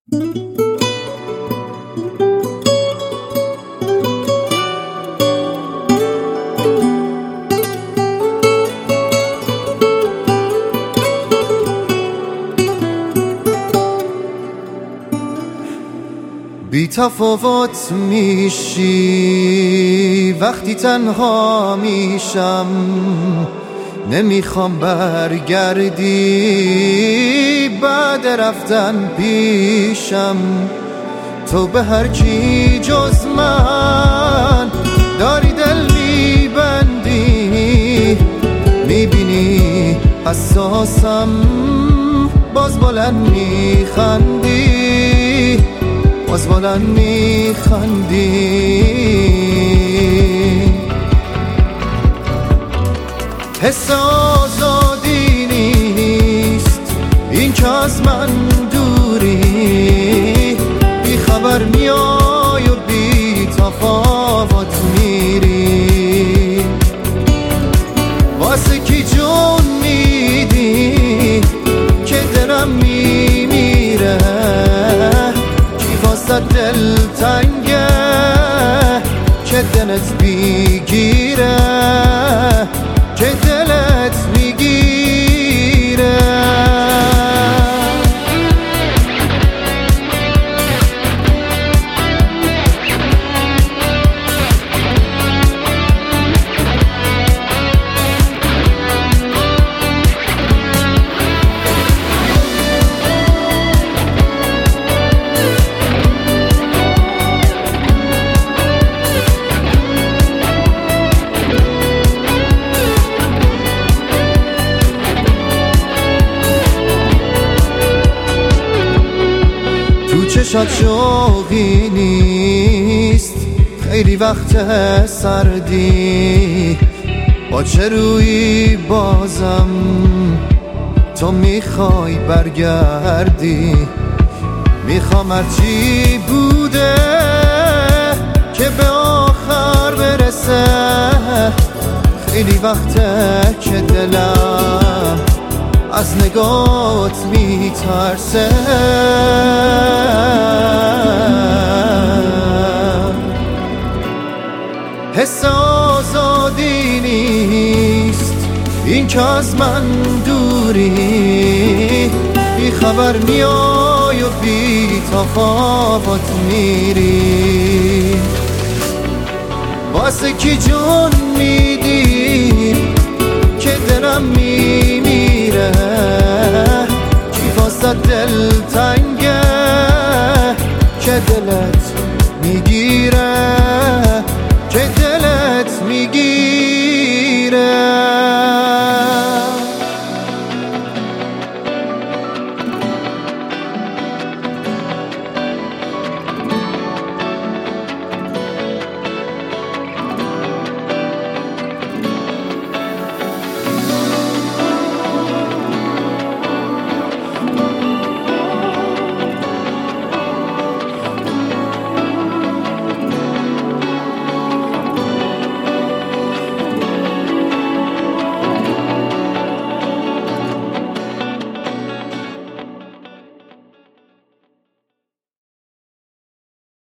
بی تفاوت میشی وقتی تنها میشم، نمیخوام برگردی بعد رفتن پیشم. تو به هر کی جز من داری دل میبندی، میبینی حساسم باز بلند میخندی، باز بلند میخندی. حس آزادی نیست این که از من دوری، بی خبر میای و بی تفاوت میری. واسه کی جون میدی که دلم میمیره، کی واسه دل تنگه که دلت بیگیره، که دلت میگیره. چشات شوقی نیست، خیلی وقت سردی، با چه روی بازم تو میخوای برگردی. میخوام هرچی بوده که به آخر برسه، خیلی وقته که دلم از نگات میترسه. حس آزادی نیست این که از من دوری، بی خبر میای و بی تفاوت میری. واسه کی جون میدی که دلم میمیره، کی واسه دل تنگه که دلت